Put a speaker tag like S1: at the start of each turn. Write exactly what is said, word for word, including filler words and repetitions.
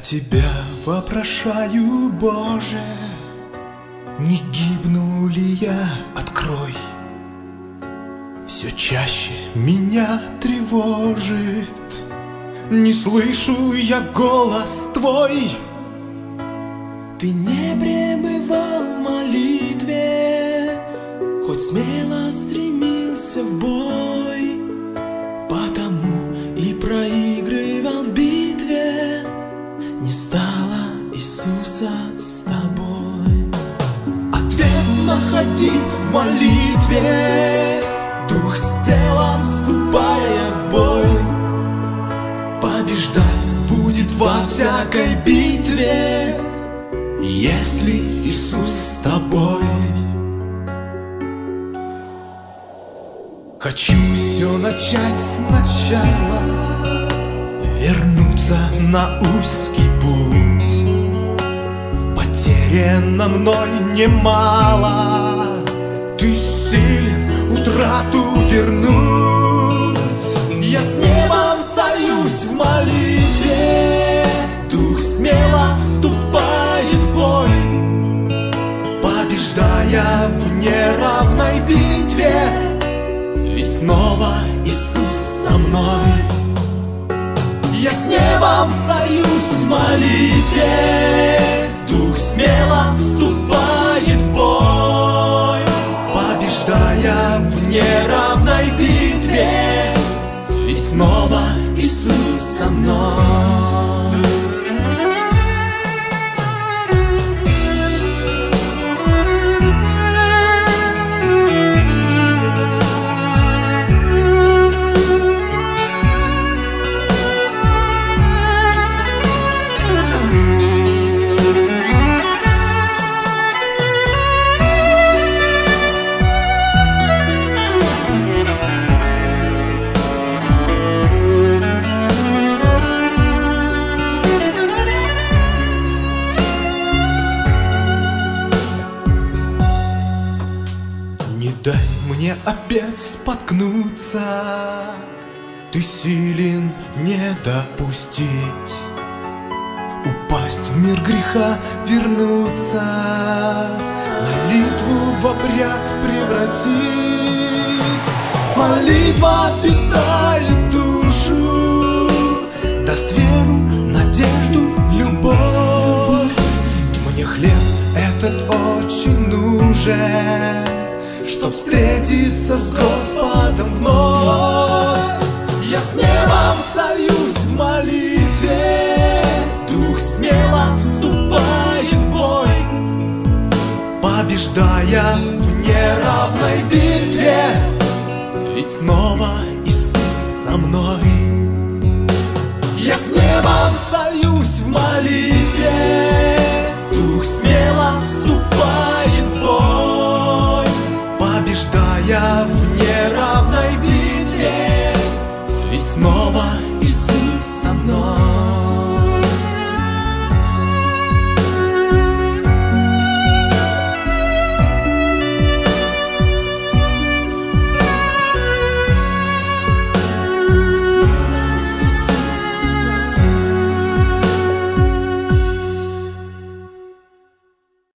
S1: Тебя вопрошаю, Боже, не гибну ли я, открой. Все чаще меня тревожит, не слышу я голос Твой.
S2: Ты не пребывал в молитве, хоть смело стремился в бой, потому и проигрывал в битве. Не стало Иисуса с тобой. Ответ находи в молитве, дух с телом вступая в бой. Побеждать будет во всякой битве, если Иисус с тобой.
S1: Хочу все начать сначала, вернуться на узкий путь. Потеряно мной немало, Ты силен утрату вернуть.
S2: Я с небом союз в молитве, дух смело вступает в бой,
S1: побеждая в неравной битве,
S2: ведь снова Иисус со мной. Я с небом союз в молитве, дух смело вступает в бой,
S1: побеждая в
S2: неравной битве, ведь снова Иисус со мной.
S1: Не дай мне опять споткнуться, Ты силен не допустить, упасть в мир греха, вернуться, молитву в обряд превратить.
S2: Молитва питает душу,
S1: даст веру, надежду, любовь. Мне хлеб этот очень нужен, чтоб встретиться с Господом вновь.
S2: Я с небом союз в молитве, дух смело вступает в бой,
S1: побеждая в неравной битве,
S2: ведь снова Иисус со мной. Я с небом союз в молитве, дух смело вступает в бой,
S1: побеждая в
S2: неравной битве, ведь снова